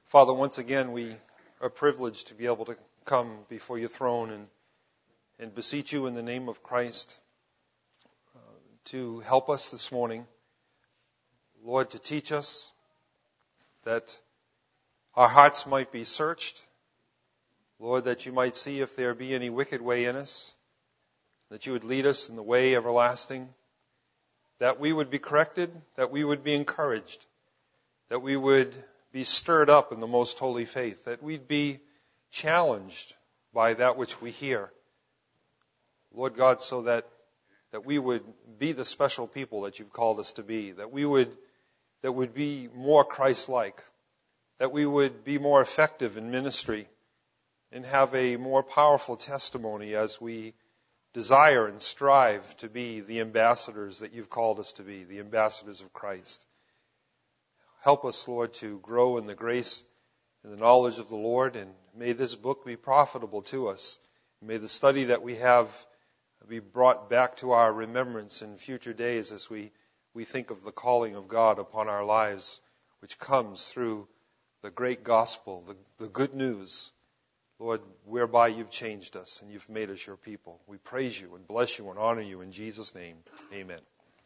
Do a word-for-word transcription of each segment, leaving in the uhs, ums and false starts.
Father, once again, we are privileged to be able to come before your throne and, and beseech you in the name of Christ uh, to help us this morning. Lord, to teach us that our hearts might be searched. Lord, that you might see if there be any wicked way in us, that you would lead us in the way everlasting, that we would be corrected, that we would be encouraged, that we would be stirred up in the most holy faith, that we'd be challenged by that which we hear. Lord God, so that, that we would be the special people that you've called us to be, that we would, that would be more Christ-like, that we would be more effective in ministry and have a more powerful testimony as we desire and strive to be the ambassadors that you've called us to be, the ambassadors of Christ. Help us, Lord, to grow in the grace and the knowledge of the Lord, and may this book be profitable to us. May the study that we have be brought back to our remembrance in future days as we, we think of the calling of God upon our lives, which comes through the great gospel, the, the good news, Lord, whereby you've changed us and you've made us your people. We praise you and bless you and honor you in Jesus' name. Amen.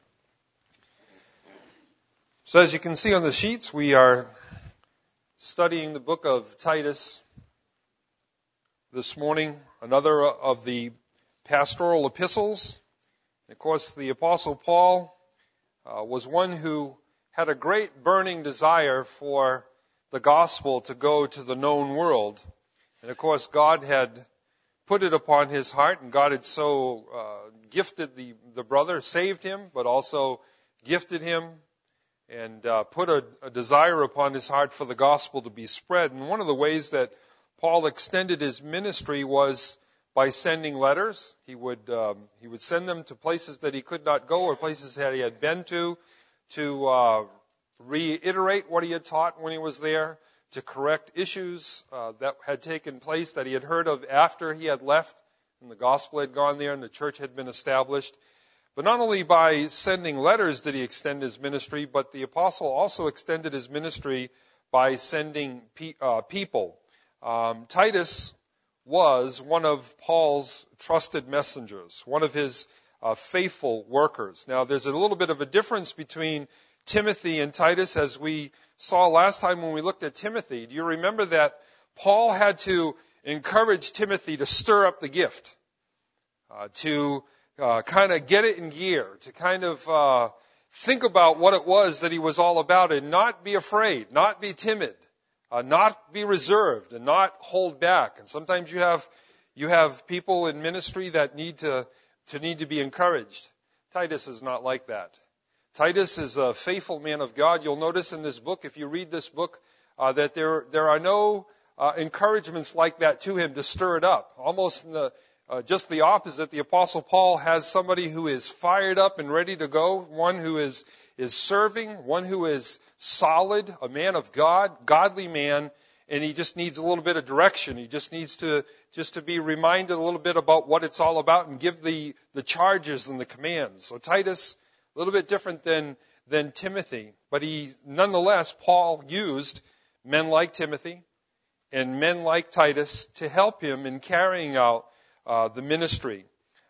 So as you can see on the sheets, we are studying the book of Titus this morning, another of the pastoral epistles. Of course, the Apostle Paul uh, was one who had a great burning desire for the gospel to go to the known world. And of course, God had put it upon his heart, and God had so uh, gifted the, the brother, saved him, but also gifted him and uh, put a, a desire upon his heart for the gospel to be spread. And one of the ways that Paul extended his ministry was by sending letters. He would um, he would send them to places that he could not go or places that he had been to, to uh, reiterate what he had taught when he was there, to correct issues uh, that had taken place that he had heard of after he had left and the gospel had gone there and the church had been established. But not only by sending letters did he extend his ministry, but the apostle also extended his ministry by sending pe- uh, people. Um, Titus was one of Paul's trusted messengers, one of his uh, faithful workers. Now, there's a little bit of a difference between Timothy and Titus, as we saw last time when we looked at Timothy. Do you remember that Paul had to encourage Timothy to stir up the gift, uh, to uh, kind of get it in gear, to kind of uh, think about what it was that he was all about and not be afraid, not be timid, uh, not be reserved, and not hold back. And sometimes you have you have people in ministry that need to to need to be encouraged. Titus is not like that. Titus is a faithful man of God. You'll notice in this book, if you read this book, uh, that there there are no uh, encouragements like that to him to stir it up. Almost in the, uh, just the opposite. The Apostle Paul has somebody who is fired up and ready to go, one who is is serving, one who is solid, a man of God, godly man, and he just needs a little bit of direction. He just needs to just to be reminded a little bit about what it's all about and give the the charges and the commands. So Titus, a little bit different than, than Timothy, but he, nonetheless, Paul used men like Timothy and men like Titus to help him in carrying out uh, the ministry.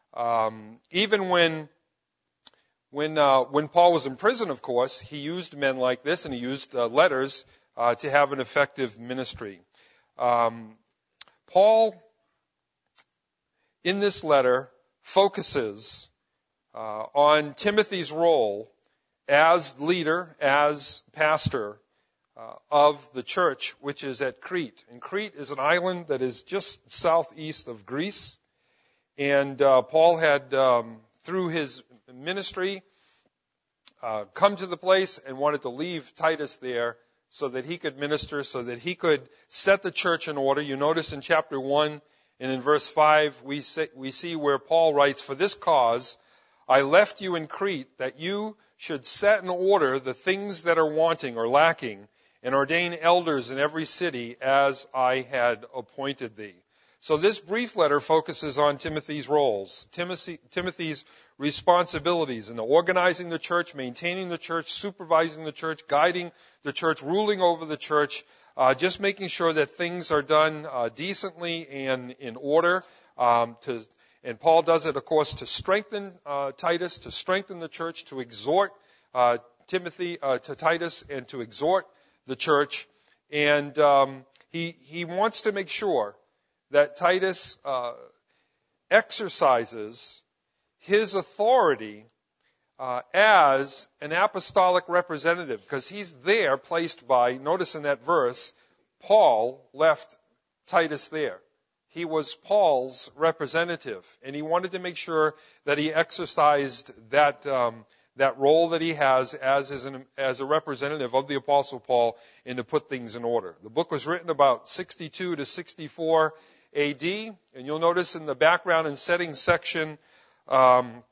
Um, even when, when, uh, when Paul was in prison, of course, he used men like this, and he used uh, letters uh, to have an effective ministry. Um, Paul, in this letter, focuses Uh, on Timothy's role as leader, as pastor uh, of the church, which is at Crete. And Crete is an island that is just southeast of Greece. And uh, Paul had, um, through his ministry, uh, come to the place and wanted to leave Titus there so that he could minister, so that he could set the church in order. You notice in chapter one and in verse five, we say, we see where Paul writes, "For this cause I left you in Crete, that you should set in order the things that are wanting or lacking, and ordain elders in every city as I had appointed thee." So this brief letter focuses on Timothy's roles, Timothy, Timothy's responsibilities in organizing the church, maintaining the church, supervising the church, guiding the church, ruling over the church, uh, just making sure that things are done uh, decently and in order. Um, to, and Paul does it, of course, to strengthen uh, Titus, to strengthen the church, to exhort uh, Timothy uh, to Titus, and to exhort the church. And um, he he wants to make sure that Titus uh, exercises his authority uh, as an apostolic representative, because he's there placed by, notice in that verse, Paul left Titus there. He was Paul's representative, and he wanted to make sure that he exercised that um, that role that he has as, as, an, as a representative of the Apostle Paul, and to put things in order. The book was written about sixty-two to sixty-four A D, and you'll notice in the background and settings section um,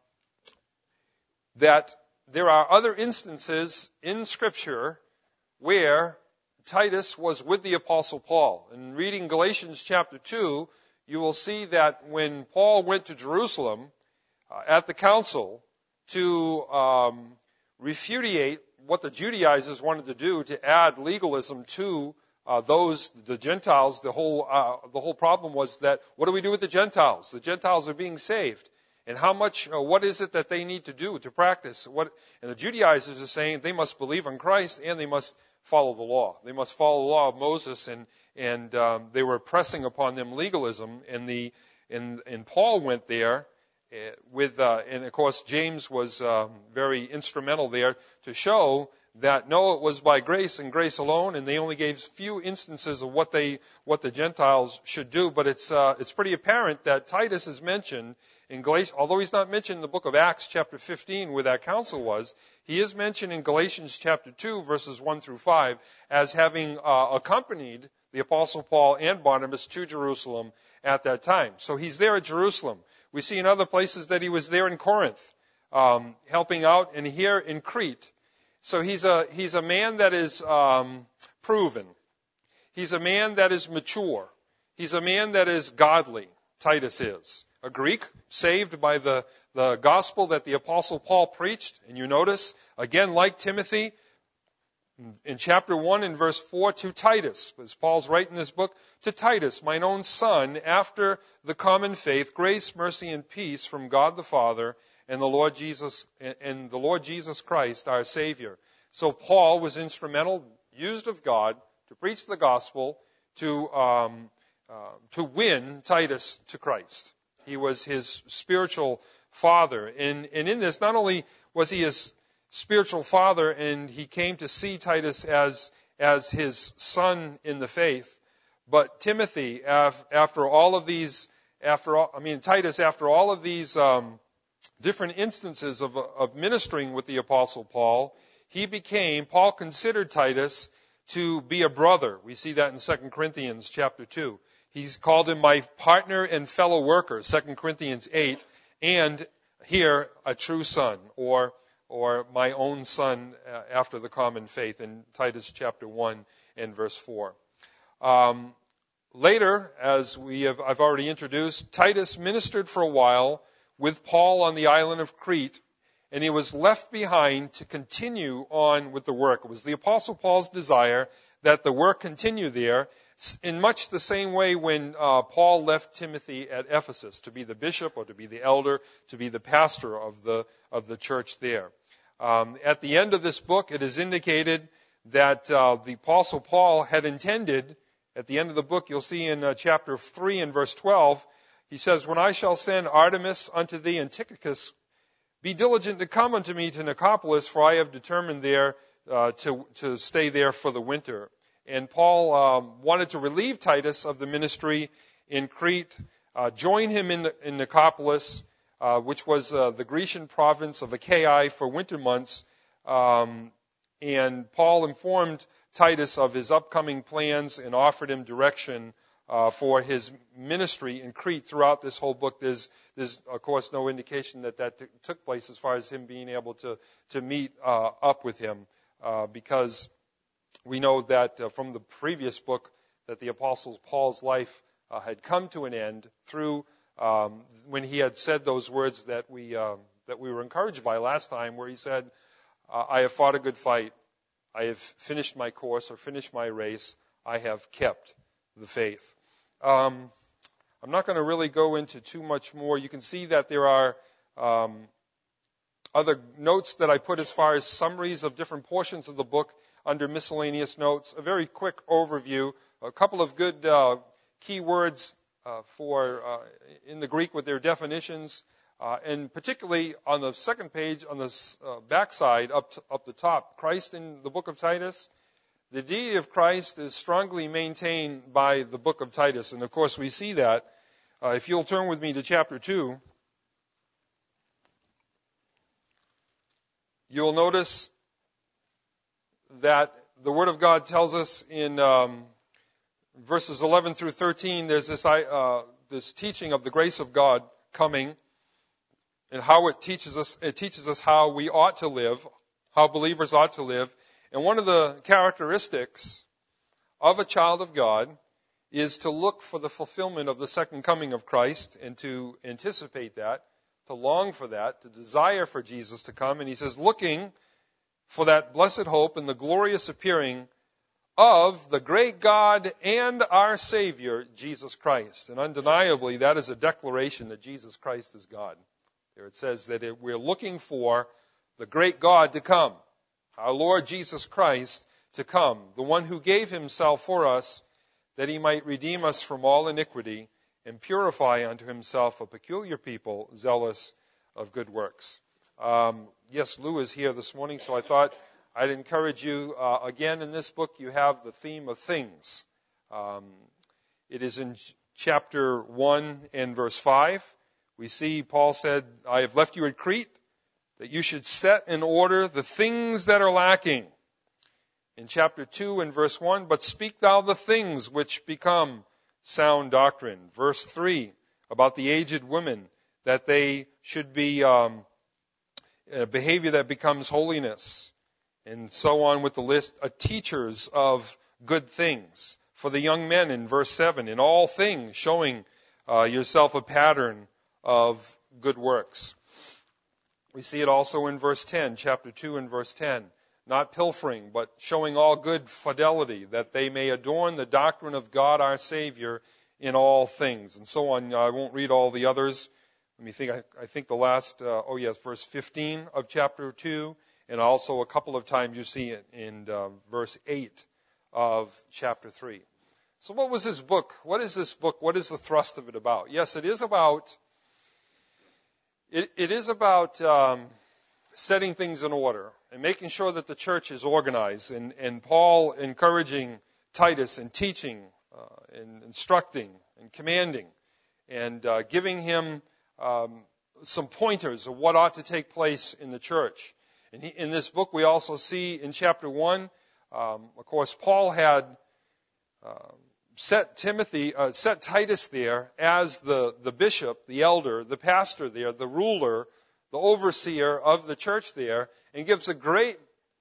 that there are other instances in Scripture where Titus was with the Apostle Paul. And reading Galatians chapter two, you will see that when Paul went to Jerusalem uh, at the council to um, repudiate what the Judaizers wanted to do, to add legalism to Uh, those, the Gentiles, the whole, uh, the whole problem was that, what do we do with the Gentiles? The Gentiles are being saved. And how much, uh, what is it that they need to do to practice? What, and the Judaizers are saying they must believe in Christ and they must follow the law. They must follow the law of Moses, and, and, um, they were pressing upon them legalism, and the, and, and Paul went there uh, with, uh, and of course James was, um, very instrumental there to show that no, it was by grace and grace alone, and they only gave few instances of what they, what the Gentiles should do. But it's, uh, it's pretty apparent that Titus is mentioned in Galatians, although he's not mentioned in the book of Acts chapter fifteen where that council was. He is mentioned in Galatians chapter two verses one through five as having uh, accompanied the Apostle Paul and Barnabas to Jerusalem at that time. So he's there at Jerusalem. We see in other places that he was there in Corinth, um, helping out, and here in Crete. So he's a, he's a man that is um, proven. He's a man that is mature. He's a man that is godly, Titus is. A Greek, saved by the, the gospel that the Apostle Paul preached. And you notice, again, like Timothy, in chapter one in verse four, to Titus, as Paul's writing this book, to Titus, mine own son, after the common faith, grace, mercy, and peace from God the Father and the Lord Jesus, and the Lord Jesus Christ, our Savior. So Paul was instrumental, used of God, to preach the gospel, to um, uh, to win Titus to Christ. He was his spiritual father, and and in this, not only was he his spiritual father, and he came to see Titus as as his son in the faith, but Timothy, after all of these, after all, I mean Titus, after all of these. Um, different instances of, of ministering with the Apostle Paul, he became, Paul considered Titus to be a brother. We see that in Second Corinthians chapter two. He's called him my partner and fellow worker, Second Corinthians eight, and here a true son, or or my own son uh, after the common faith in Titus chapter one and verse four. Um, later, as we have, I've already introduced, Titus ministered for a while with Paul on the island of Crete, and he was left behind to continue on with the work. It was the Apostle Paul's desire that the work continue there, in much the same way when uh, Paul left Timothy at Ephesus to be the bishop or to be the elder, to be the pastor of the of the church there. Um, at the end of this book, it is indicated that uh, the Apostle Paul had intended, at the end of the book, you'll see in uh, chapter three and verse twelve, he says, when I shall send Artemas unto thee and Tychicus, be diligent to come unto me to Nicopolis, for I have determined there uh, to, to stay there for the winter. And Paul um, wanted to relieve Titus of the ministry in Crete, uh, join him in, in Nicopolis, uh, which was uh, the Grecian province of Achaia for winter months. Um, and Paul informed Titus of his upcoming plans and offered him direction Uh, for his ministry in Crete throughout this whole book. There's, there's of course, no indication that that t- took place as far as him being able to, to meet uh, up with him, uh, because we know that uh, from the previous book that the Apostle Paul's life uh, had come to an end through um, when he had said those words that we um, that we were encouraged by last time, where he said, uh, I have fought a good fight. I have finished my course or finished my race. I have kept the faith. Um, I'm not going to really go into too much more. You can see that there are um, other notes that I put as far as summaries of different portions of the book under miscellaneous notes. A very quick overview, a couple of good uh, key words uh, for uh, in the Greek with their definitions. Uh, and particularly on the second page, on the uh, backside, up to, up the top, Christ in the book of Titus. The deity of Christ is strongly maintained by the book of Titus, and of course we see that. Uh, if you'll turn with me to chapter two, you'll notice that the Word of God tells us in um, verses eleven through thirteen, there's this uh, this teaching of the grace of God coming. And how it teaches us, it teaches us how we ought to live, how believers ought to live. And one of the characteristics of a child of God is to look for the fulfillment of the second coming of Christ and to anticipate that, to long for that, to desire for Jesus to come. And he says, looking for that blessed hope and the glorious appearing of the great God and our Savior, Jesus Christ. And undeniably, that is a declaration that Jesus Christ is God. There it says that it, we're looking for the great God to come, our Lord Jesus Christ to come, the one who gave himself for us that he might redeem us from all iniquity and purify unto himself a peculiar people zealous of good works. Um, yes, Lou is here this morning, so I thought I'd encourage you. Uh, again, in this book, you have the theme of things. Um, it is in chapter one and verse five. We see Paul said, I have left you at Crete, that you should set in order the things that are lacking. In chapter two and verse one, but speak thou the things which become sound doctrine. Verse three, about the aged women, that they should be um, a behavior that becomes holiness. And so on with the list of teachers of good things. For the young men in verse seven, in all things showing uh, yourself a pattern of good works. We see it also in verse ten, chapter two and verse ten. Not pilfering, but showing all good fidelity, that they may adorn the doctrine of God our Savior in all things. And so on. I won't read all the others. Let me think. I, I think the last, uh, oh yes, verse fifteen of chapter two, and also a couple of times you see it in uh, verse eight of chapter three. So what was this book? What is this book? What is the thrust of it about? Yes, it is about It, it is about um, setting things in order and making sure that the church is organized. And, and Paul encouraging Titus and teaching uh, and instructing and commanding and uh, giving him um, some pointers of what ought to take place in the church. And he, in this book, we also see in chapter one, um, of course, Paul had uh, set Timothy, uh, set Titus there as the, the bishop, the elder, the pastor there, the ruler, the overseer of the church there, and gives a great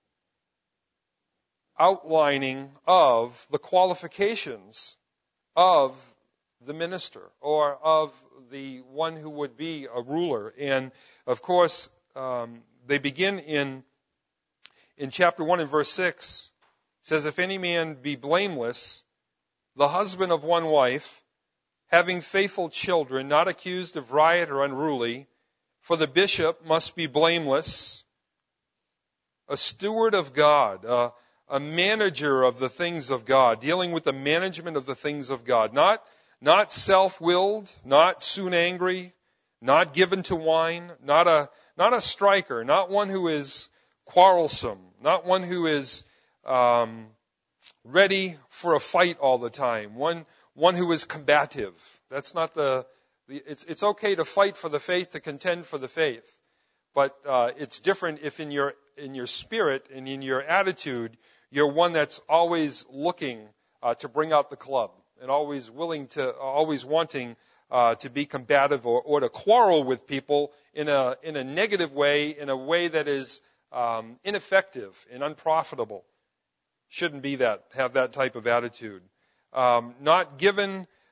outlining of the qualifications of the minister or of the one who would be a ruler. And of course, um, they begin in in chapter one and verse six. It says, if any man be blameless, the husband of one wife, having faithful children, not accused of riot or unruly, for the bishop must be blameless, a steward of God, a, a manager of the things of God, dealing with the management of the things of God, not, not self-willed, not soon angry, not given to wine, not a, not a striker, not one who is quarrelsome, not one who is um, ready for a fight all the time, one one who is combative. That's not the, the it's it's okay to fight for the faith, to contend for the faith, but uh, it's different if in your in your spirit and in your attitude you're one that's always looking uh, to bring out the club and always willing to, always wanting uh, to be combative or, or to quarrel with people in a in a negative way, in a way that is um, ineffective and unprofitable. Shouldn't be that, have that type of attitude. Um, not given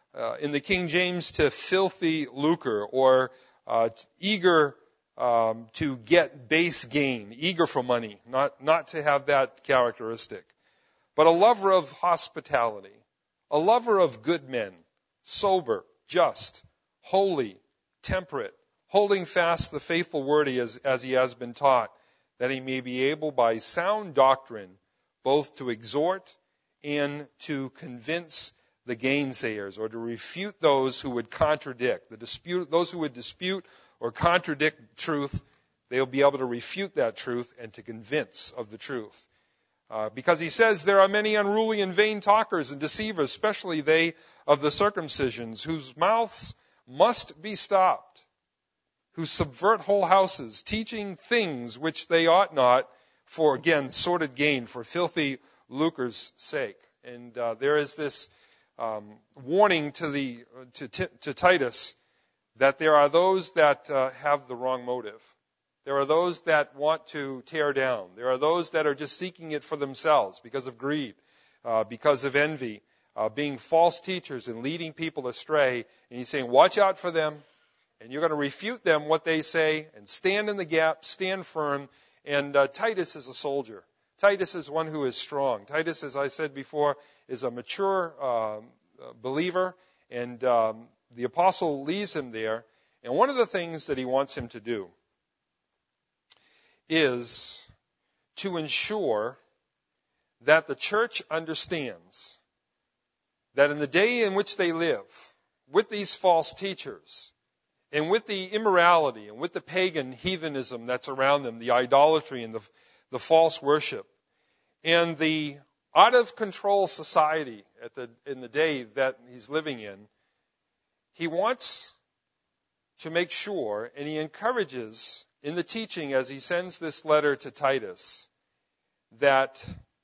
uh, in the King James to filthy lucre, or uh, eager um, to get base gain, eager for money, not, not to have that characteristic, but a lover of hospitality, a lover of good men, sober, just, holy, temperate, holding fast the faithful word he has, as he has been taught, that he may be able by sound doctrine both to exhort and to convince the gainsayers, or to refute those who would contradict. The dispute, those who would dispute or contradict truth, they'll be able to refute that truth and to convince of the truth. Uh, because he says there are many unruly and vain talkers and deceivers, especially they of the circumcisions, whose mouths must be stopped, who subvert whole houses, teaching things which they ought not, for, again, sordid gain, for filthy lucre's sake. And uh, there is this um, warning to the to, to Titus that there are those that uh, have the wrong motive. There are those that want to tear down. There are those that are just seeking it for themselves because of greed, uh, because of envy, uh, being false teachers and leading people astray. And he's saying, watch out for them. And you're going to refute them what they say and stand in the gap, stand firm. And uh, Titus is a soldier. Titus is one who is strong. Titus, as I said before, is a mature uh, believer. And um, the apostle leaves him there. And one of the things that he wants him to do is to ensure that the church understands that in the day in which they live, with these false teachers, and with the immorality, and with the pagan heathenism that's around them, the idolatry and the, the false worship, and the out-of-control society at the, in the day that he's living in, he wants to make sure, and he encourages in the teaching as he sends this letter to Titus, that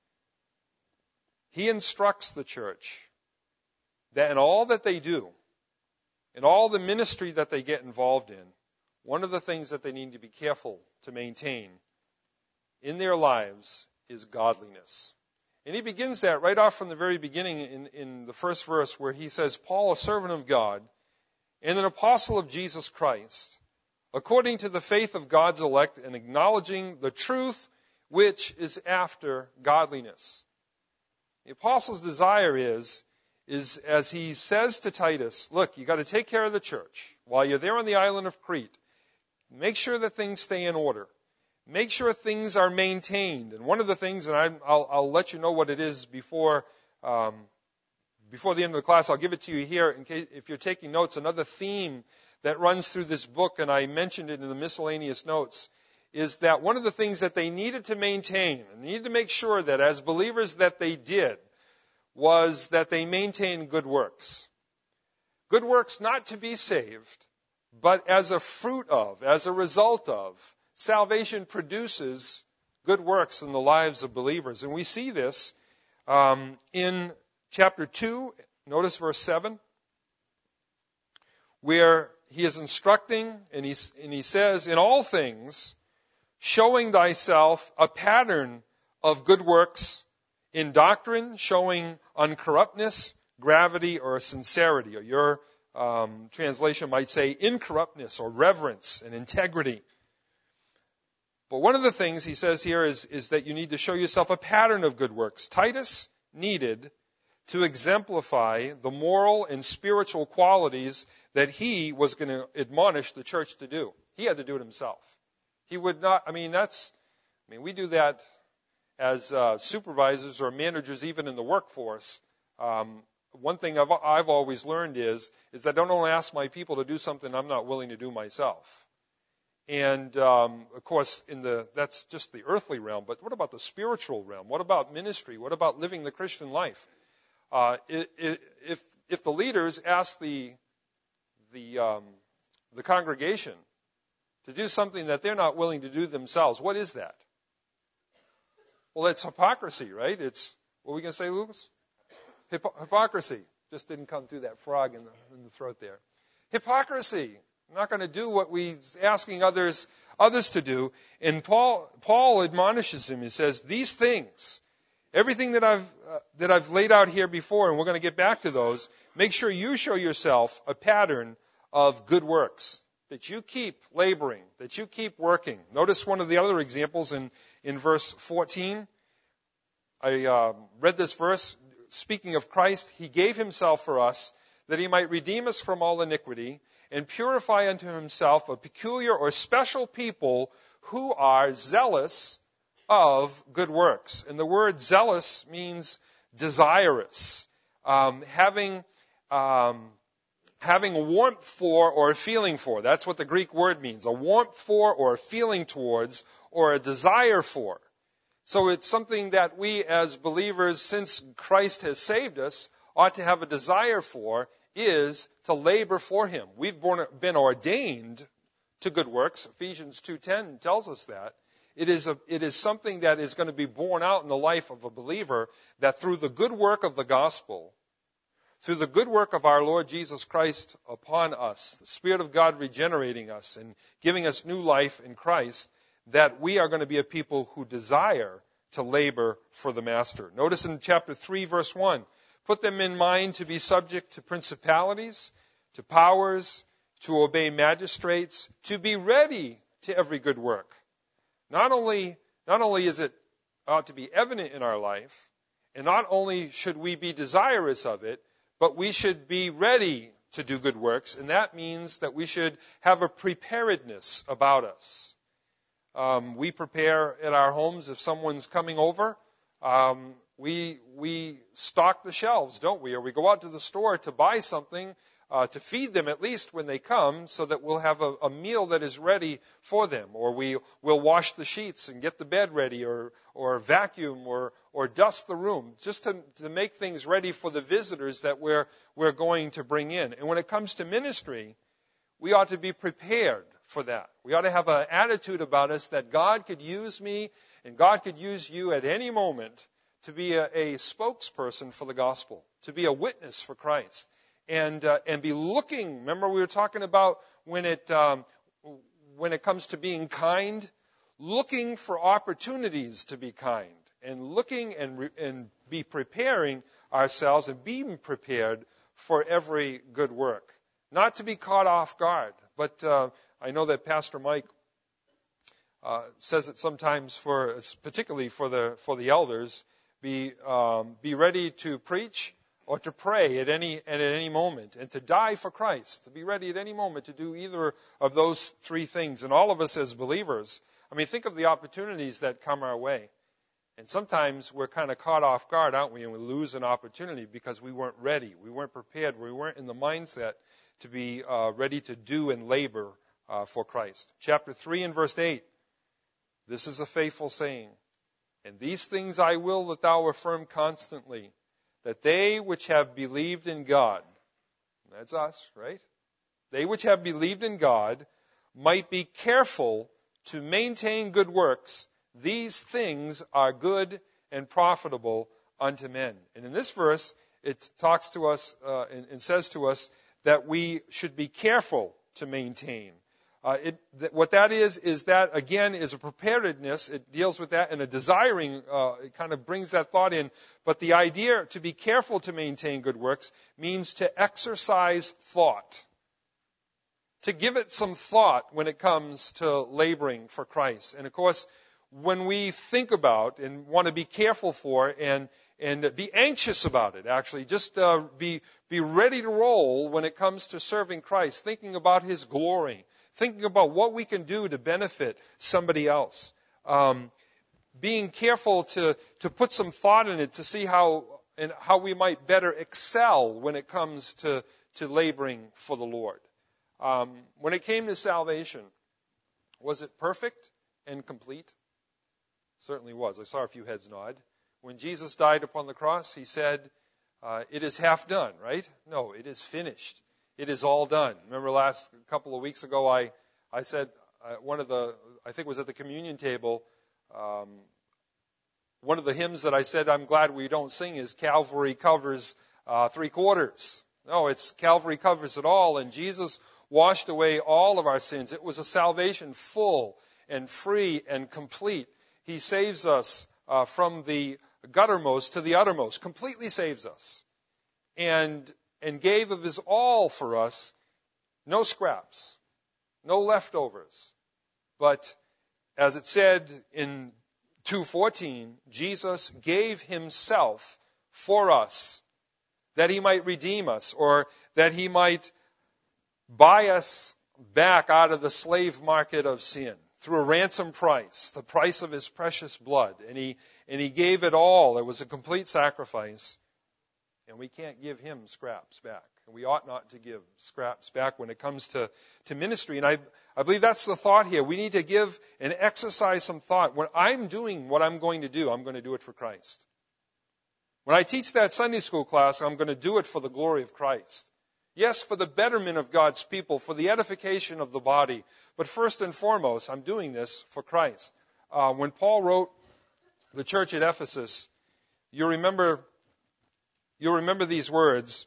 he instructs the church that in all that they do, in all the ministry that they get involved in, one of the things that they need to be careful to maintain in their lives is godliness. And he begins that right off from the very beginning in, in the first verse, where he says, Paul, a servant of God and an apostle of Jesus Christ, according to the faith of God's elect, and acknowledging the truth which is after godliness. The apostle's desire is, is as he says to Titus, look, you got to take care of the church while you're there on the island of Crete. Make sure that things stay in order. Make sure things are maintained. And one of the things, and I, I'll, I'll let you know what it is before um, before the end of the class. I'll give it to you here in case if you're taking notes. Another theme that runs through this book, and I mentioned it in the miscellaneous notes, is that one of the things that they needed to maintain, and needed to make sure that as believers that they did, was that they maintained good works. Good works not to be saved, but as a fruit of, as a result of, salvation produces good works in the lives of believers. And we see this um, in chapter two, notice verse seven, where he is instructing, and he, and he says, in all things, showing thyself a pattern of good works, in doctrine, showing uncorruptness, gravity, or sincerity. Or your um, translation might say incorruptness, or reverence, and integrity. But one of the things he says here is, is that you need to show yourself a pattern of good works. Titus needed to exemplify the moral and spiritual qualities that he was going to admonish the church to do. He had to do it himself. He would not, I mean, that's, I mean, we do that as uh, supervisors or managers, even in the workforce. Um, one thing I've, I've always learned is, is that I don't only ask my people to do something I'm not willing to do myself. And, um, of course, in the, that's just the earthly realm, but what about the spiritual realm? What about ministry? What about living the Christian life? Uh, if, if the leaders ask the, the, um, the congregation to do something that they're not willing to do themselves, what is that? Well, it's hypocrisy, right? It's, what are we going to say, Lucas? Hypo- hypocrisy. Just didn't come through that frog in the, in the throat there. Hypocrisy. I'm not going to do what we're asking others, others to do. And Paul, Paul admonishes him. He says, these things, Everything that I've uh, that I've laid out here before, and we're going to get back to those, make sure you show yourself a pattern of good works, that you keep laboring, that you keep working. Notice one of the other examples in, in verse fourteen. I uh, read this verse, speaking of Christ, he gave himself for us, that he might redeem us from all iniquity, and purify unto himself a peculiar or special people who are zealous of good works. And the word zealous means desirous, um, having um, having a warmth for or a feeling for. That's what the Greek word means, a warmth for or a feeling towards or a desire for. So it's something that we as believers, since Christ has saved us, ought to have a desire for, is to labor for him. We've been ordained to good works. Ephesians two ten tells us that. It is, a, it is something that is going to be borne out in the life of a believer, that through the good work of the gospel, through the good work of our Lord Jesus Christ upon us, the Spirit of God regenerating us and giving us new life in Christ, that we are going to be a people who desire to labor for the Master. Notice in chapter three, verse one, put them in mind to be subject to principalities, to powers, to obey magistrates, to be ready to every good work. Not only, not only is it ought to be evident in our life, and not only should we be desirous of it, but we should be ready to do good works, and that means that we should have a preparedness about us. Um, we prepare at our homes if someone's coming over. Um, we we stock the shelves, don't we? Or we go out to the store to buy something, uh, to feed them at least when they come, so that we'll have a, a meal that is ready for them. Or we will wash the sheets and get the bed ready, or or vacuum, or or dust the room, just to, to make things ready for the visitors that we're we're going to bring in. And when it comes to ministry, we ought to be prepared for that. We ought to have an attitude about us that God could use me and God could use you at any moment to be a, a spokesperson for the gospel, to be a witness for Christ, and uh, and be looking. Remember, we were talking about when it um, when it comes to being kind, looking for opportunities to be kind, and looking and re, and be preparing ourselves and being prepared for every good work, not to be caught off guard. But uh, I know that Pastor Mike uh, says it sometimes, for particularly for the for the elders. Be um, be ready to preach or to pray at any and at any moment, and to die for Christ. To be ready at any moment to do either of those three things. And all of us as believers, I mean, think of the opportunities that come our way. And sometimes we're kind of caught off guard, aren't we? And we lose an opportunity because we weren't ready, we weren't prepared, we weren't in the mindset to be uh, ready to do and labor uh, for Christ. Chapter three and verse eight. This is a faithful saying. And these things I will that thou affirm constantly, that they which have believed in God, that's us, right? They which have believed in God might be careful to maintain good works. These things are good and profitable unto men. And in this verse, it talks to us uh, and, and says to us that we should be careful to maintain. Uh, it, th- what that is, is that, again, is a preparedness. It deals with that, and a desiring, uh, it kind of brings that thought in. But the idea to be careful to maintain good works means to exercise thought, to give it some thought when it comes to laboring for Christ. And of course, when we think about and want to be careful for and and be anxious about it, actually, just uh, be be ready to roll when it comes to serving Christ, thinking about His glory, thinking about what we can do to benefit somebody else, um, being careful to to put some thought in it to see how and how we might better excel when it comes to to laboring for the Lord. Um, when it came to salvation, was it perfect and complete? Certainly was. I saw a few heads nod. When Jesus died upon the cross, He said, uh, it is half done, right? No, it is finished. It is all done. Remember last couple of weeks ago, I, I said, uh, one of the, I think it was at the communion table, um, one of the hymns that I said I'm glad we don't sing is Calvary covers uh, three quarters. No, it's Calvary covers it all, and Jesus washed away all of our sins. It was a salvation full and free and complete. He saves us uh, from the guttermost to the uttermost, completely saves us, and and gave of his all for us, no scraps, no leftovers. But as it said in two fourteen, Jesus gave himself for us, that he might redeem us, or that he might buy us back out of the slave market of sin through a ransom price, the price of his precious blood. And he, and he gave it all. It was a complete sacrifice. And we can't give him scraps back. And we ought not to give scraps back when it comes to, to ministry. And I, I believe that's the thought here. We need to give and exercise some thought. When I'm doing what I'm going to do, I'm going to do it for Christ. When I teach that Sunday school class, I'm going to do it for the glory of Christ. Yes, for the betterment of God's people, for the edification of the body. But first and foremost, I'm doing this for Christ. Uh, when Paul wrote the church at Ephesus, you remember, you remember these words.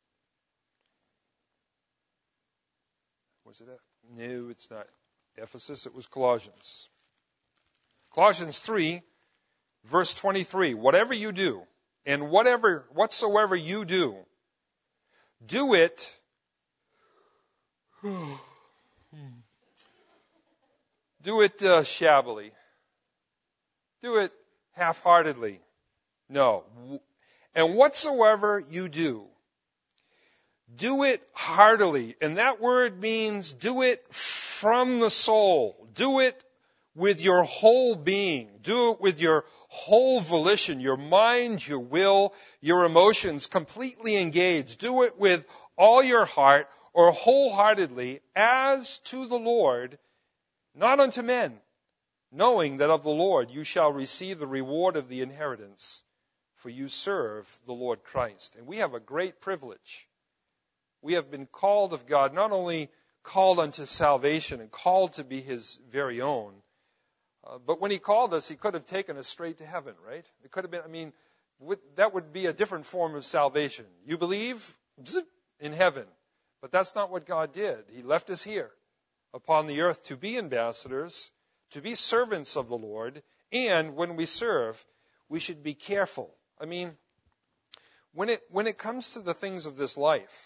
Was it? No, it's not Ephesus. It was Colossians. Colossians three, verse twenty-three. Whatever you do, and whatever, whatsoever you do, do it do it uh, shabbily. Do it half-heartedly. No. And whatsoever you do, do it heartily. And that word means do it from the soul. Do it with your whole being. Do it with your whole volition, your mind, your will, your emotions completely engaged. Do it with all your heart or wholeheartedly as to the Lord, not unto men, knowing that of the Lord you shall receive the reward of the inheritance, for you serve the Lord Christ. And we have a great privilege. We have been called of God, not only called unto salvation and called to be his very own, Uh, but when he called us, he could have taken us straight to heaven, right? It could have been, I mean, with, that would be a different form of salvation. You believe? Zip, in heaven. But that's not what God did. He left us here upon the earth to be ambassadors, to be servants of the Lord, and when we serve, we should be careful. I mean, when it, when it comes to the things of this life,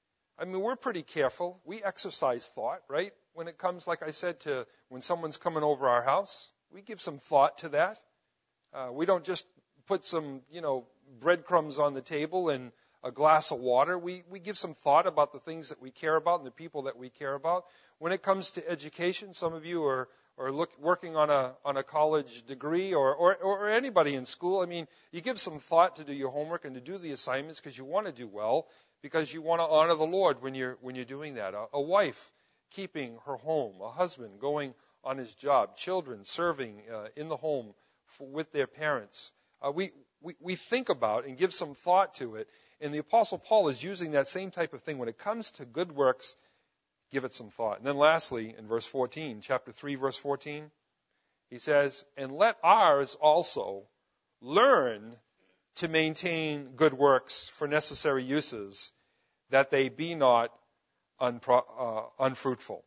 I mean, we're pretty careful. We exercise thought, right? When it comes, like I said, to when someone's coming over our house, we give some thought to that. Uh, we don't just put some, you know, breadcrumbs on the table and a glass of water. We we give some thought about the things that we care about and the people that we care about. When it comes to education, some of you are are look, working on a on a college degree, or, or or anybody in school. I mean, you give some thought to do your homework and to do the assignments because you want to do well, because you want to honor the Lord when you're when you're doing that. A, a wife keeping her home, a husband going on his job, children serving uh, in the home for, with their parents. Uh, we, we we think about and give some thought to it. And the Apostle Paul is using that same type of thing. When it comes to good works, give it some thought. And then lastly, in verse fourteen, chapter three, verse fourteen, he says, and let ours also learn to maintain good works for necessary uses, that they be not unpro- uh, unfruitful.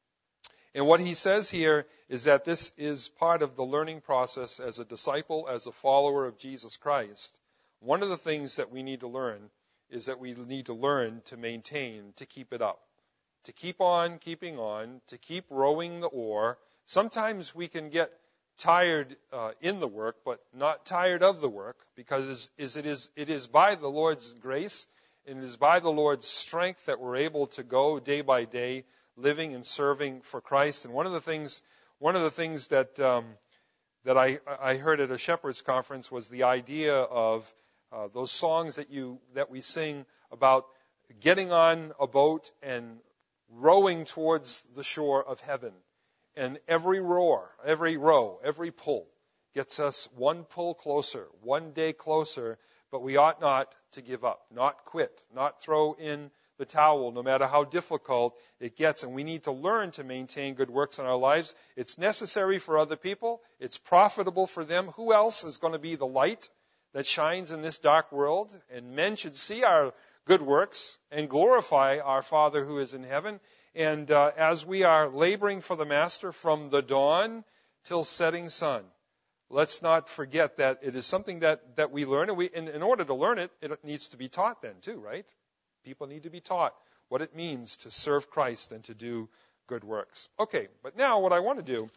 And what he says here is that this is part of the learning process as a disciple, as a follower of Jesus Christ. One of the things that we need to learn is that we need to learn to maintain, to keep it up, to keep on keeping on, to keep rowing the oar. Sometimes we can get tired uh, in the work, but not tired of the work, because is it is it is by the Lord's grace and it is by the Lord's strength that we're able to go day by day, living and serving for Christ. And one of the things, one of the things that um, that I, I heard at a shepherd's conference was the idea of uh, those songs that you that we sing about getting on a boat and rowing towards the shore of heaven. And every roar, every row, every pull gets us one pull closer, one day closer, but we ought not to give up, not quit, not throw in the towel, no matter how difficult it gets. And we need to learn to maintain good works in our lives. It's necessary for other people. It's profitable for them. Who else is going to be the light that shines in this dark world? And men should see our good works and glorify our Father who is in heaven. And uh, as we are laboring for the Master from the dawn till setting sun, let's not forget that it is something that, that we learn. And we, in, in order to learn it, it needs to be taught then too, right? People need to be taught what it means to serve Christ and to do good works. Okay, but now what I want to do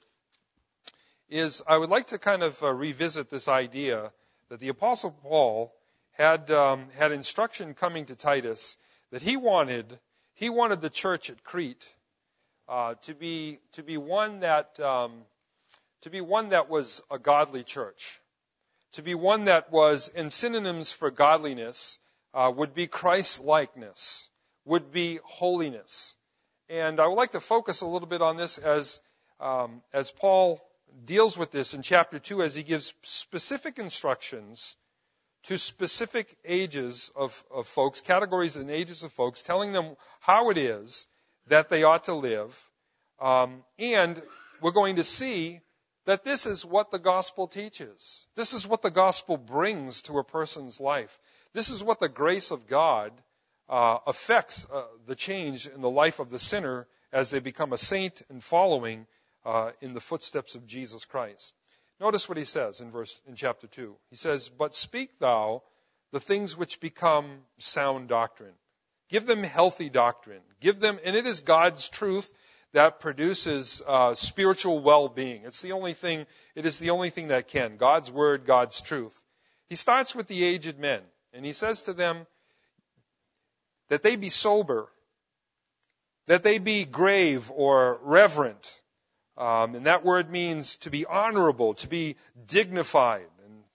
is I would like to kind of uh, revisit this idea that the Apostle Paul had um, had instruction coming to Titus that he wanted he wanted the church at Crete uh, to be to be one that um, to be one that was a godly church, to be one that was, in synonyms for godliness, uh, would be Christ-likeness, would be holiness. And I would like to focus a little bit on this as um, as Paul deals with this in chapter two, as he gives specific instructions to specific ages of, of folks, categories and ages of folks, telling them how it is that they ought to live. Um, and we're going to see that this is what the gospel teaches. This is what the gospel brings to a person's life. This is what the grace of God uh, affects uh, the change in the life of the sinner as they become a saint and following uh, in the footsteps of Jesus Christ. Notice what he says in verse in chapter two. He says, "But speak thou the things which become sound doctrine. Give them healthy doctrine. Give them, and it is God's truth that produces uh, spiritual well-being. It's the only thing. It is the only thing that can. God's word, God's truth." He starts with the aged men, and he says to them that they be sober, that they be grave or reverent. Um, and that word means to be honorable, to be dignified, and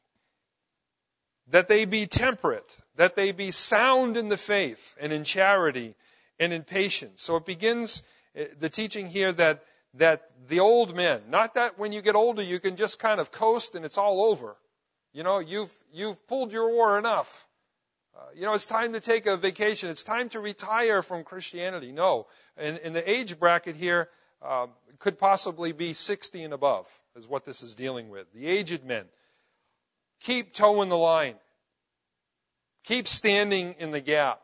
that they be temperate, that they be sound in the faith and in charity and in patience. So it begins the teaching here that that the old men, not that when you get older you can just kind of coast and it's all over. You know, you've you've pulled your oar enough. Uh, you know, it's time to take a vacation. It's time to retire from Christianity. No, in, in the age bracket here, Uh, could possibly be sixty and above, is what this is dealing with. The aged men. Keep toeing the line. Keep standing in the gap.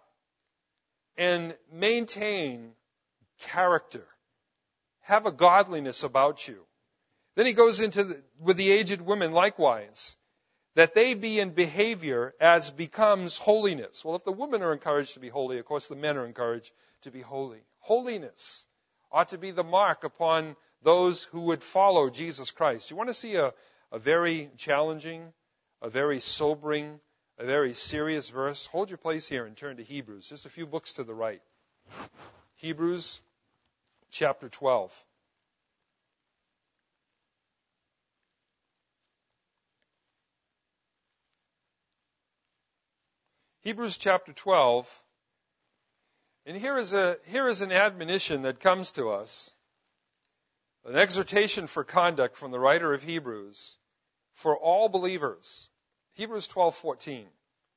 And maintain character. Have a godliness about you. Then he goes into, the, with the aged women likewise, that they be in behavior as becomes holiness. Well, if the women are encouraged to be holy, of course the men are encouraged to be holy. Holiness ought to be the mark upon those who would follow Jesus Christ. You want to see a, a very challenging, a very sobering, a very serious verse? Hold your place here and turn to Hebrews, just a few books to the right. Hebrews chapter twelve. Hebrews chapter twelve. And here is a here is an admonition that comes to us, an exhortation for conduct from the writer of Hebrews for all believers. Hebrews twelve fourteen.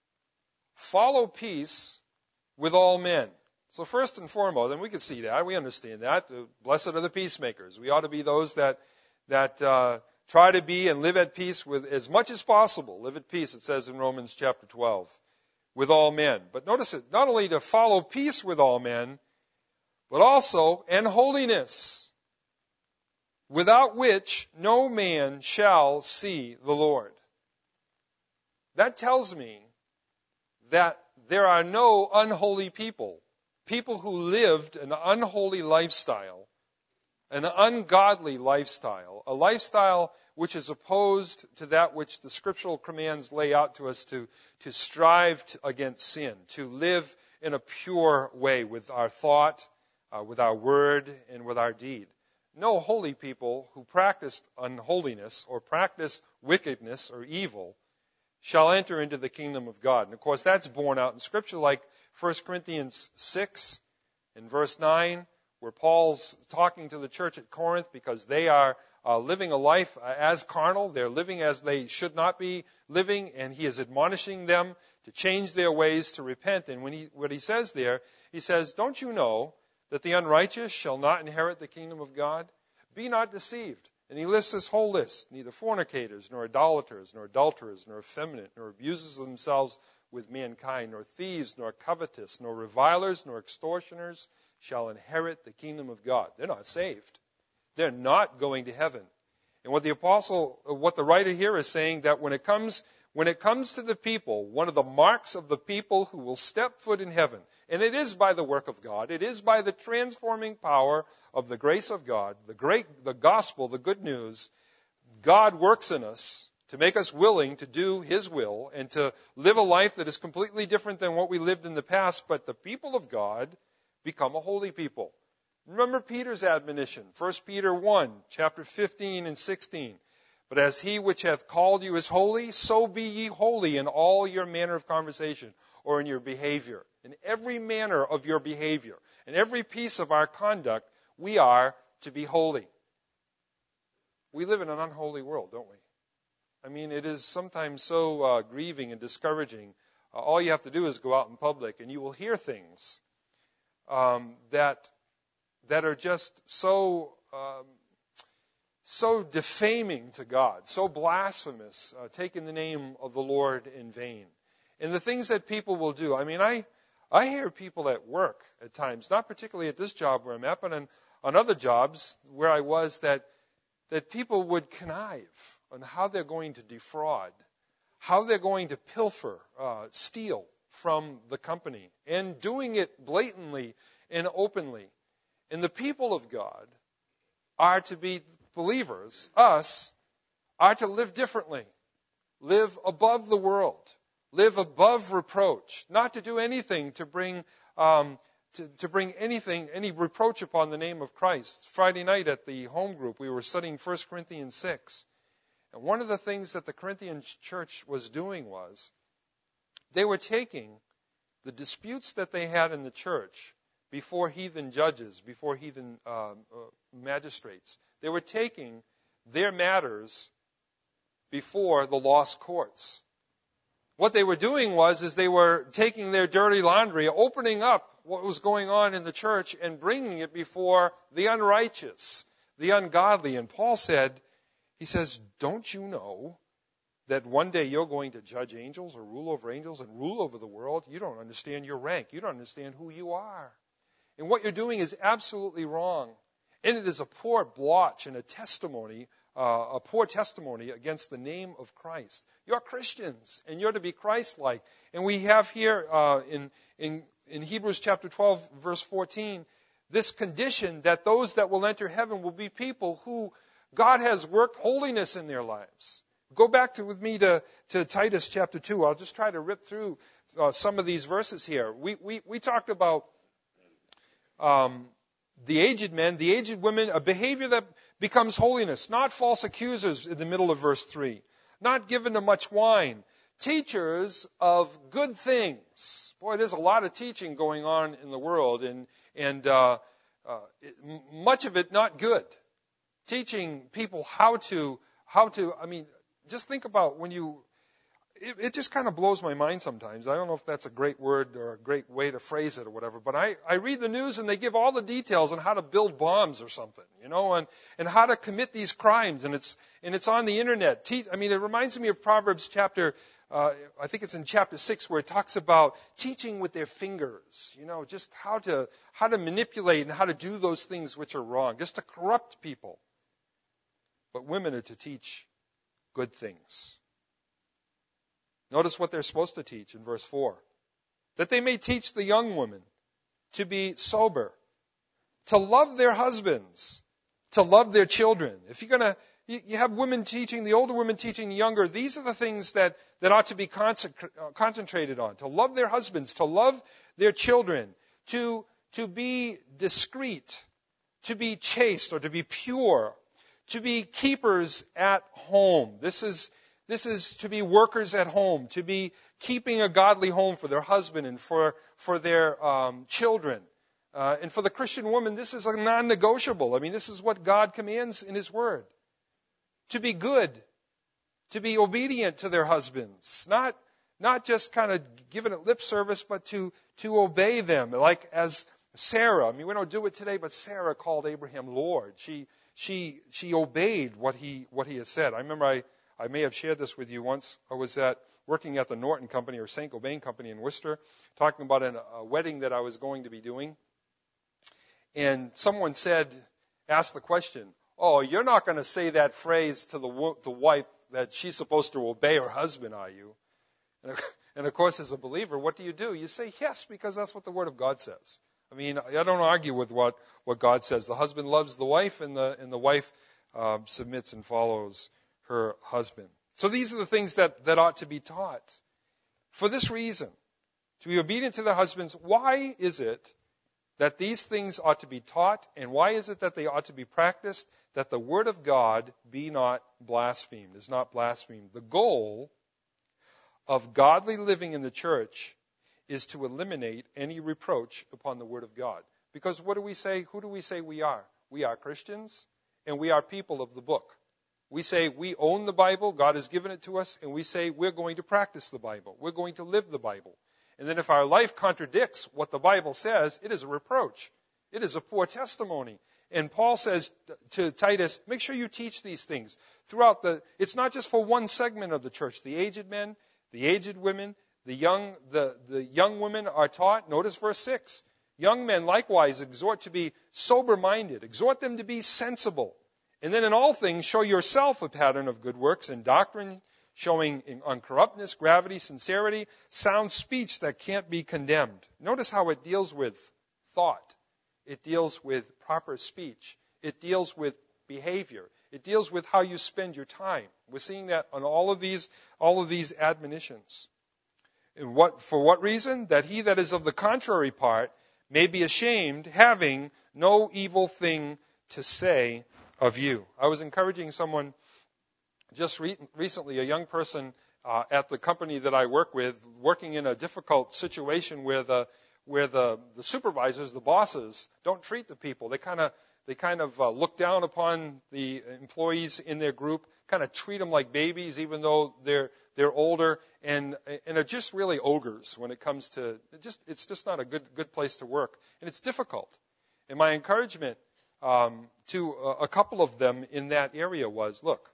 Follow peace with all men. So first and foremost, and we can see that, we understand that. Blessed are the peacemakers. We ought to be those that that uh, try to be and live at peace with as much as possible. Live at peace, it says in Romans chapter twelve. With all men. But notice it, not only to follow peace with all men, but also and holiness, without which no man shall see the Lord. That tells me that there are no unholy people, people who lived an unholy lifestyle, an ungodly lifestyle, a lifestyle which is opposed to that which the scriptural commands lay out to us to, to strive to, against sin, to live in a pure way with our thought, uh, with our word, and with our deed. No holy people who practice unholiness or practice wickedness or evil shall enter into the kingdom of God. And of course that's borne out in scripture like First Corinthians six in verse nine, where Paul's talking to the church at Corinth because they are uh, living a life uh, as carnal. They're living as they should not be living, and he is admonishing them to change their ways, to repent. And when he, what he says there, he says, "Don't you know that the unrighteous shall not inherit the kingdom of God? Be not deceived." And he lists this whole list: neither fornicators, nor idolaters, nor adulterers, nor effeminate, nor abusers of themselves with mankind, nor thieves, nor covetous, nor revilers, nor extortioners shall inherit the kingdom of God. They're not saved. They're not going to heaven. And what the apostle, what the writer here is saying, that when it comes, when it comes to the people, one of the marks of the people who will step foot in heaven, and it is by the work of God, it is by the transforming power of the grace of God, the great, the gospel, the good news, God works in us to make us willing to do His will and to live a life that is completely different than what we lived in the past. But the people of God become a holy people. Remember Peter's admonition, First Peter one, chapter fifteen and sixteen. But as He which hath called you is holy, so be ye holy in all your manner of conversation, or in your behavior. In every manner of your behavior, in every piece of our conduct, we are to be holy. We live in an unholy world, don't we? I mean, it is sometimes so uh, grieving and discouraging. Uh, all you have to do is go out in public, and you will hear things um, that that are just so um, so defaming to God, so blasphemous, uh, taking the name of the Lord in vain. And the things that people will do. I mean, I I hear people at work at times, not particularly at this job where I'm at, but on, on other jobs where I was, that that people would connive on how they're going to defraud, how they're going to pilfer, uh, steal from the company, and doing it blatantly and openly. And the people of God are to be believers, us, are to live differently, live above the world, live above reproach, not to do anything to bring um, to, to bring anything, any reproach upon the name of Christ. Friday night at the home group, we were studying First Corinthians six. And one of the things that the Corinthian church was doing was they were taking the disputes that they had in the church before heathen judges, before heathen uh, uh, magistrates. They were taking their matters before the lost courts. What they were doing was is they were taking their dirty laundry, opening up what was going on in the church and bringing it before the unrighteous, the ungodly. And Paul said, he says, don't you know that one day you're going to judge angels or rule over angels and rule over the world? You don't understand your rank. You don't understand who you are. And what you're doing is absolutely wrong. And it is a poor blotch and a testimony, uh, a poor testimony against the name of Christ. You're Christians, and you're to be Christ-like. And we have here uh, in, in, in Hebrews chapter twelve, verse fourteen, this condition that those that will enter heaven will be people who God has worked holiness in their lives. Go back to, with me to, to Titus chapter two. I'll just try to rip through uh, some of these verses here. We, we, we talked about um, the aged men, the aged women, a behavior that becomes holiness, not false accusers in the middle of verse three, not given to much wine, teachers of good things. Boy, there's a lot of teaching going on in the world, and, and uh, uh, it, much of it not good. Teaching people how to, how to, I mean, just think about when you, it, it just kind of blows my mind sometimes. I don't know if that's a great word or a great way to phrase it or whatever, but I, I read the news and they give all the details on how to build bombs or something, you know, and, and how to commit these crimes, and it's, and it's on the internet. Te- I mean, it reminds me of Proverbs chapter, uh, I think it's in chapter six, where it talks about teaching with their fingers, you know, just how to, how to manipulate and how to do those things which are wrong, just to corrupt people. But women are to teach good things. Notice what they're supposed to teach in verse four. That they may teach the young women to be sober, to love their husbands, to love their children. If you're going to, you, you have women teaching, the older women teaching the younger, these are the things that, that ought to be concentra- uh, concentrated on. To love their husbands, to love their children, to, to be discreet, to be chaste or to be pure, to be keepers at home. This is, this is to be workers at home, to be keeping a godly home for their husband and for, for their um, children. Uh, and for the Christian woman, this is a non-negotiable. I mean, this is what God commands in His Word. To be good, to be obedient to their husbands, not, not just kind of giving it lip service, but to, to obey them. Like as Sarah, I mean, we don't do it today, but Sarah called Abraham Lord. She She she obeyed what he what he had said. I remember I, I may have shared this with you once. I was at working at the Norton Company or Saint Gobain Company in Worcester, talking about an, a wedding that I was going to be doing. And someone said, asked the question, oh, you're not going to say that phrase to the, wo- the wife that she's supposed to obey her husband, are you? And, and of course, as a believer, what do you do? You say yes, because that's what the Word of God says. I mean, I don't argue with what, what God says. The husband loves the wife, and the, and the wife uh, submits and follows her husband. So these are the things that, that ought to be taught. For this reason, to be obedient to the husbands, why is it that these things ought to be taught, and why is it that they ought to be practiced, that the Word of God be not blasphemed, is not blasphemed? The goal of godly living in the church is to eliminate any reproach upon the Word of God. Because what do we say? Who do we say we are? We are Christians, and we are people of the book. We say we own the Bible, God has given it to us, and we say we're going to practice the Bible. We're going to live the Bible. And then if our life contradicts what the Bible says, it is a reproach. It is a poor testimony. And Paul says to Titus, make sure you teach these things throughout the, it's not just for one segment of the church. The aged men, the aged women, the young, the, the young women are taught. Notice verse six. Young men likewise exhort to be sober-minded. Exhort them to be sensible. And then in all things show yourself a pattern of good works and doctrine, showing uncorruptness, gravity, sincerity, sound speech that can't be condemned. Notice how it deals with thought. It deals with proper speech. It deals with behavior. It deals with how you spend your time. We're seeing that on all of these, all of these admonitions. And what, for what reason? That he that is of the contrary part may be ashamed, having no evil thing to say of you. I was encouraging someone just re- recently, a young person uh, at the company that I work with, working in a difficult situation where the where the, the supervisors, the bosses, don't treat the people. They kind of they kind of uh, look down upon the employees in their group, kind of treat them like babies, even though they're they're older, and and are just really ogres when it comes to it just it's just not a good good place to work, and it's difficult. And my encouragement um, to a, a couple of them in that area was, look,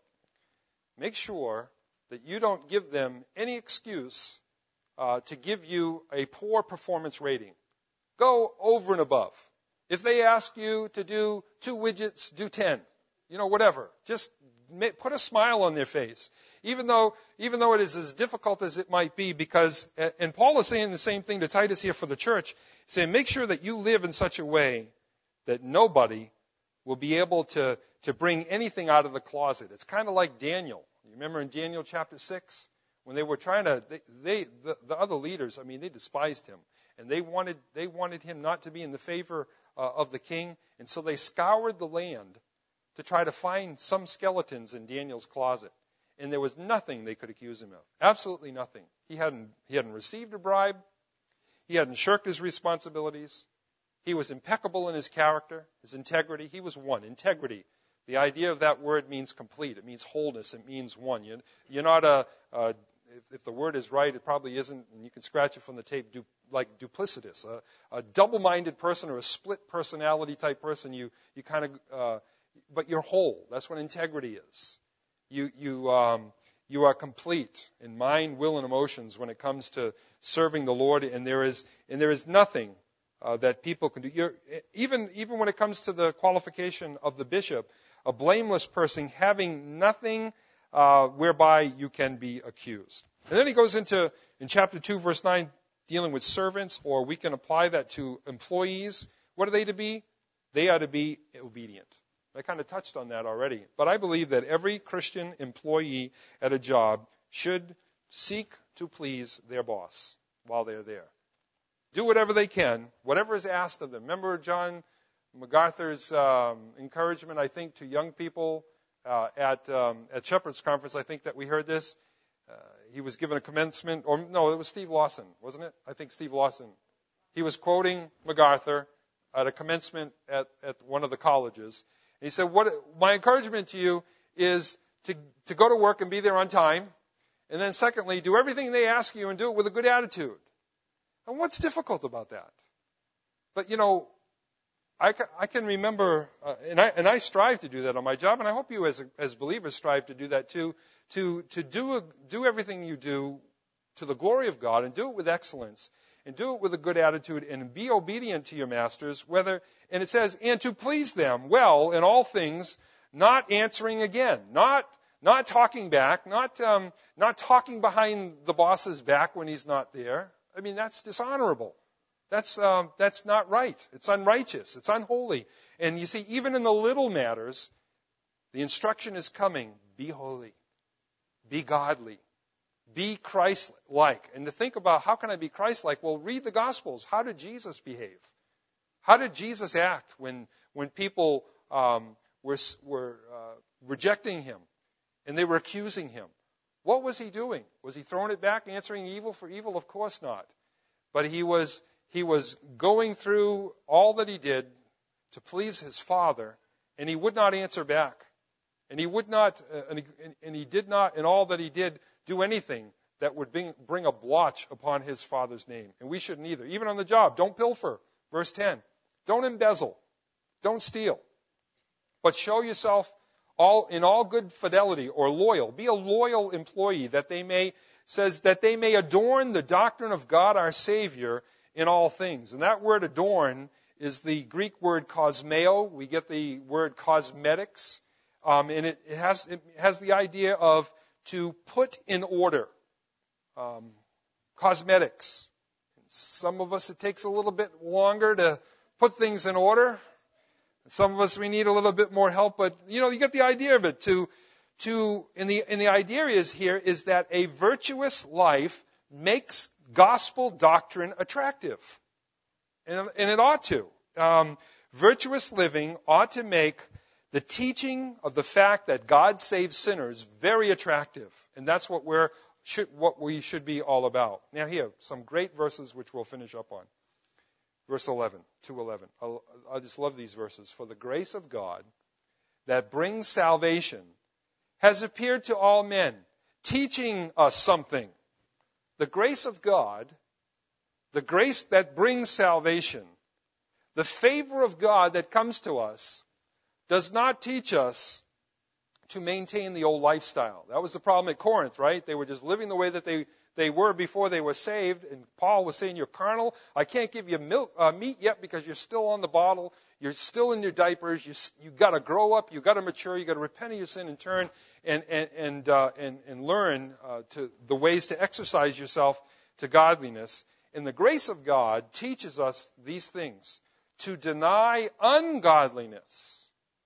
make sure that you don't give them any excuse uh, to give you a poor performance rating. Go over and above. If they ask you to do two widgets, do ten. You know, whatever. Just make, put a smile on their face. Even though, even though it is as difficult as it might be, because, and Paul is saying the same thing to Titus here for the church, saying make sure that you live in such a way that nobody will be able to, to bring anything out of the closet. It's kind of like Daniel. You remember in Daniel chapter six, when they were trying to, they, they the, the other leaders, I mean, they despised him. And they wanted, they wanted him not to be in the favor uh, of the king. And so they scoured the land to try to find some skeletons in Daniel's closet. And there was nothing they could accuse him of. Absolutely nothing. He hadn't, he hadn't received a bribe. He hadn't shirked his responsibilities. He was impeccable in his character, his integrity. He was one. Integrity. The idea of that word means complete. It means wholeness. It means one. You're, you're not a, a if, if the word is right, it probably isn't, and you can scratch it from the tape, du, like duplicitous. A, a double-minded person or a split personality type person, you, you kind of, uh, but you're whole. That's what integrity is. You, you, um, you are complete in mind, will, and emotions when it comes to serving the Lord, and there is, and there is nothing uh, that people can do. You're, even, even when it comes to the qualification of the bishop, a blameless person having nothing uh, whereby you can be accused. And then he goes into, in chapter two, verse nine, dealing with servants, or we can apply that to employees. What are they to be? They are to be obedient. I kind of touched on that already. But I believe that every Christian employee at a job should seek to please their boss while they're there. Do whatever they can, whatever is asked of them. Remember John MacArthur's um, encouragement, I think, to young people uh, at um, at Shepherd's Conference. I think that we heard this. Uh, he was given a commencement, or no, it was Steve Lawson, wasn't it? I think Steve Lawson. He was quoting MacArthur at a commencement at, at one of the colleges. And he said, "What my encouragement to you is to to go to work and be there on time, and then secondly, do everything they ask you and do it with a good attitude." And what's difficult about that? But you know, I can, I can remember, uh, and I and I strive to do that on my job, and I hope you as as believers strive to do that too. To to do a, do everything you do to the glory of God, and do it with excellence, and do it with a good attitude, and be obedient to your masters. Whether and it says, and to please them well in all things, not answering again, not not talking back, not um, not talking behind the boss's back when he's not there. I mean, that's dishonorable. That's um, that's not right. It's unrighteous. It's unholy. And you see, even in the little matters, the instruction is coming: be holy, be godly, be Christ-like. And to think about how can I be Christ-like? Well, read the Gospels. How did Jesus behave? How did Jesus act when when people um, were were uh, rejecting him and they were accusing him? What was he doing? Was he throwing it back, answering evil for evil? Of course not. But he was he was going through all that he did to please his Father, and he would not answer back. And he would not, uh, and, he, and he did not, in all that he did, do anything that would bring, bring a blotch upon his Father's name. And we shouldn't either. Even on the job, don't pilfer. Verse ten. Don't embezzle. Don't steal. But show yourself all in all good fidelity or loyal. Be a loyal employee that they may, says that they may adorn the doctrine of God our Savior in all things. And that word adorn is the Greek word kosmeo. We get the word cosmetics. Um, and it, it has it has the idea of to put in order. Um, cosmetics. Some of us, it takes a little bit longer to put things in order. Some of us, we need a little bit more help, but you know, you get the idea of it. To, to, and the, and the idea is here is that a virtuous life makes gospel doctrine attractive. And, and it ought to. Um, virtuous living ought to make the teaching of the fact that God saves sinners very attractive. And that's what we're, should, what we should be all about. Now here, some great verses which we'll finish up on. Verse eleven, two eleven. I just love these verses. For the grace of God that brings salvation has appeared to all men, teaching us something. The grace of God, the grace that brings salvation, the favor of God that comes to us, does not teach us to maintain the old lifestyle. That was the problem at Corinth, right? They were just living the way that they They were before they were saved, and Paul was saying, you're carnal. I can't give you milk, uh, meat yet because you're still on the bottle. You're still in your diapers. You you got to grow up. You got to mature. You got to repent of your sin and turn and and and uh, and, and learn uh, to the ways to exercise yourself to godliness. And the grace of God teaches us these things: to deny ungodliness.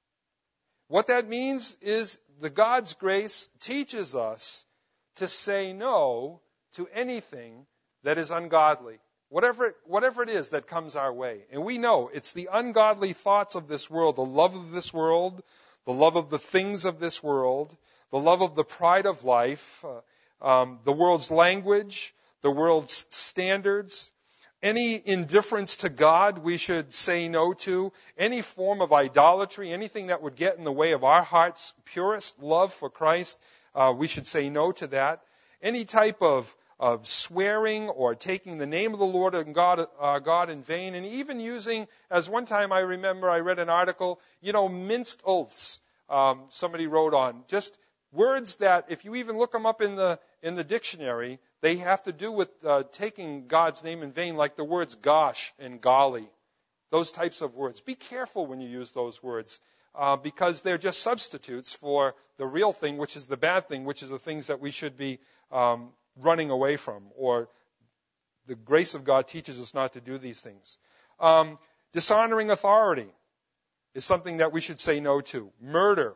What that means is the God's grace teaches us to say no to anything that is ungodly, whatever, whatever it is that comes our way. And we know it's the ungodly thoughts of this world, the love of this world, the love of the things of this world, the love of the pride of life, uh, um, the world's language, the world's standards. Any indifference to God we should say no to. Any form of idolatry, anything that would get in the way of our heart's purest love for Christ, uh, we should say no to that. Any type of, of swearing or taking the name of the Lord and God, uh, God in vain, and even using, as one time I remember I read an article, you know, minced oaths. Um, somebody wrote on just words that, if you even look them up in the in the dictionary, they have to do with uh, taking God's name in vain, like the words gosh and golly, those types of words. Be careful when you use those words. Uh, because they're just substitutes for the real thing, which is the bad thing, which is the things that we should be um, running away from. Or the grace of God teaches us not to do these things. Um, dishonoring authority is something that we should say no to. Murder,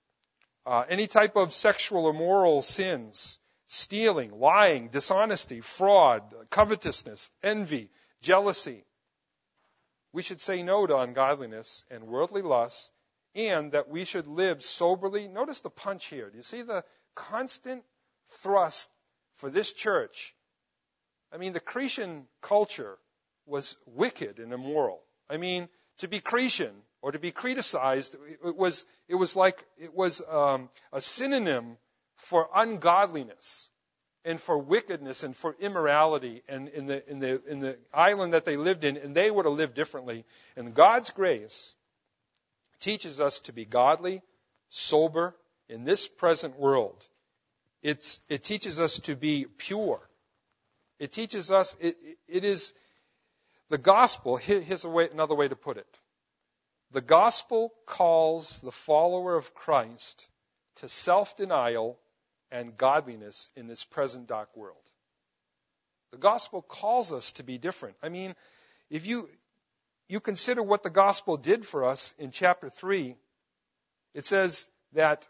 uh, any type of sexual or moral sins, stealing, lying, dishonesty, fraud, covetousness, envy, jealousy. We should say no to ungodliness and worldly lusts, and that we should live soberly. Notice the punch here. Do you see the constant thrust for this church? I mean, the Cretan culture was wicked and immoral. I mean, to be Cretan or to be Creticized, it was it was like it was um, a synonym for ungodliness and for wickedness and for immorality. And in the in the in the island that they lived in, and they would have lived differently. And God's grace teaches us to be godly, sober in this present world. It's, it teaches us to be pure. It teaches us, it, it is the gospel. Here's a way, another way to put it. The gospel calls the follower of Christ to self-denial and godliness in this present dark world. The gospel calls us to be different. I mean, if you you consider what the gospel did for us in chapter three, it says that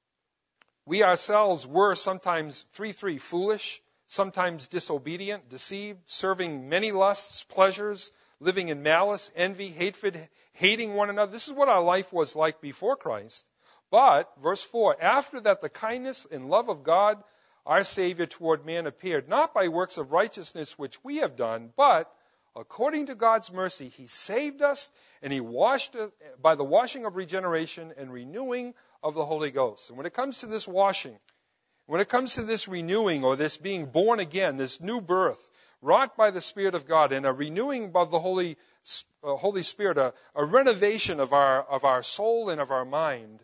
we ourselves were sometimes three three foolish, sometimes disobedient, deceived, serving many lusts, pleasures, living in malice, envy, hatred, hating one another. This is what our life was like before Christ. But, verse four, after that the kindness and love of God, our Savior toward man appeared, not by works of righteousness which we have done, but according to God's mercy, He saved us, and He washed us by the washing of regeneration and renewing of the Holy Ghost. And when it comes to this washing, when it comes to this renewing or this being born again, this new birth, wrought by the Spirit of God and a renewing of the Holy, uh, Holy Spirit, a, a renovation of our, of our soul and of our mind,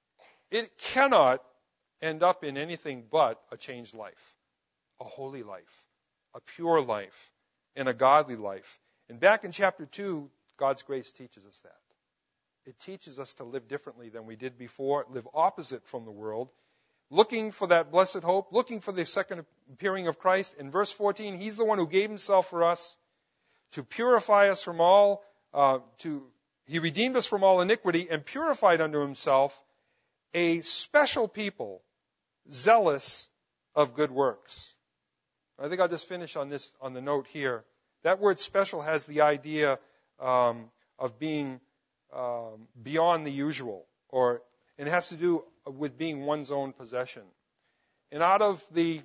it cannot end up in anything but a changed life, a holy life, a pure life, and a godly life. And back in chapter two, God's grace teaches us that. It teaches us to live differently than we did before, live opposite from the world, looking for that blessed hope, looking for the second appearing of Christ. In verse fourteen, He's the one who gave Himself for us to purify us from all, uh, to He redeemed us from all iniquity and purified unto Himself a special people, zealous of good works. I think I'll just finish on this, on the note here. That word special has the idea um, of being um, beyond the usual, or it has to do with being one's own possession. And out of the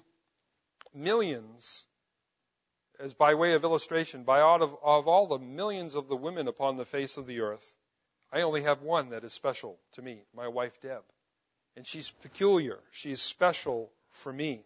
millions, as by way of illustration, by out of, of all the millions of the women upon the face of the earth, I only have one that is special to me, my wife Deb. And she's peculiar. She's special for me.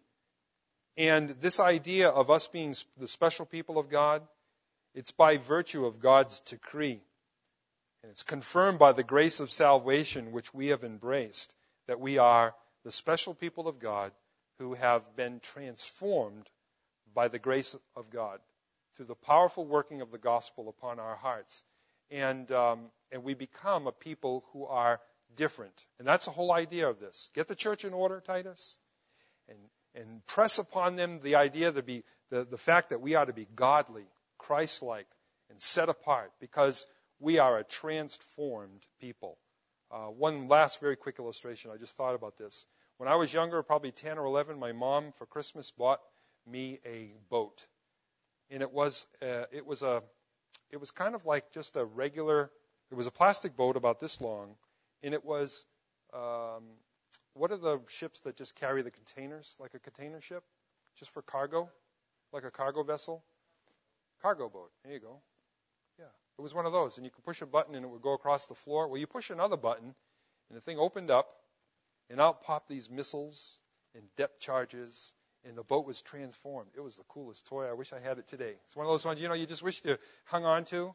And this idea of us being the special people of God, it's by virtue of God's decree. And it's confirmed by the grace of salvation which we have embraced, that we are the special people of God who have been transformed by the grace of God through the powerful working of the gospel upon our hearts. And, um, and we become a people who are different. And that's the whole idea of this. Get the church in order, Titus, and and press upon them the idea to be the, the fact that we are to be godly, Christ-like, and set apart, because we are a transformed people. Uh, one last very quick illustration. I just thought about this. When I was younger, probably ten or eleven, my mom for Christmas bought me a boat, and it was uh, it was a it was kind of like just a regular. It was a plastic boat about this long, and it was. Um, What are the ships that just carry the containers, like a container ship, just for cargo, like a cargo vessel? Cargo boat. There you go. Yeah, it was one of those, and you could push a button and it would go across the floor. Well, you push another button, and the thing opened up, and out popped these missiles and depth charges, and the boat was transformed. It was the coolest toy. I wish I had it today. It's one of those ones, you know, you just wish you hung on to.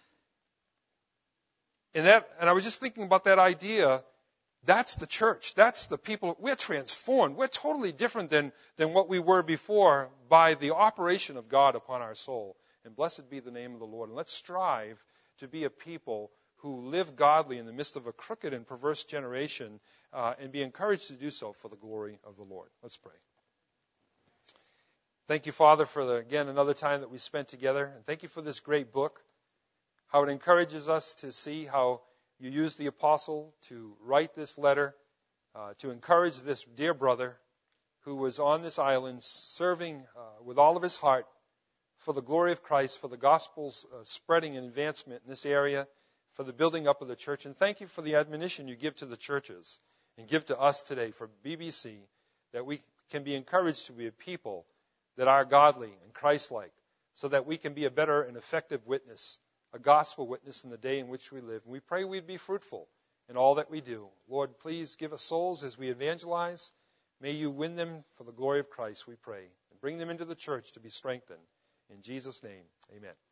And that, and I was just thinking about that idea. That's the church. That's the people. We're transformed. We're totally different than, than what we were before by the operation of God upon our soul. And blessed be the name of the Lord. And let's strive to be a people who live godly in the midst of a crooked and perverse generation, uh, and be encouraged to do so for the glory of the Lord. Let's pray. Thank you, Father, for, the, again, another time that we spent together. And thank you for this great book, how it encourages us to see how you used the apostle to write this letter, uh, to encourage this dear brother who was on this island serving uh, with all of his heart for the glory of Christ, for the gospel's uh, spreading and advancement in this area, for the building up of the church. And thank you for the admonition you give to the churches and give to us today for B B C, that we can be encouraged to be a people that are godly and Christ-like, so that we can be a better and effective witness, a gospel witness in the day in which we live. And we pray we'd be fruitful in all that we do. Lord, please give us souls as we evangelize. May you win them for the glory of Christ, we pray. And bring them into the church to be strengthened. In Jesus' name, amen.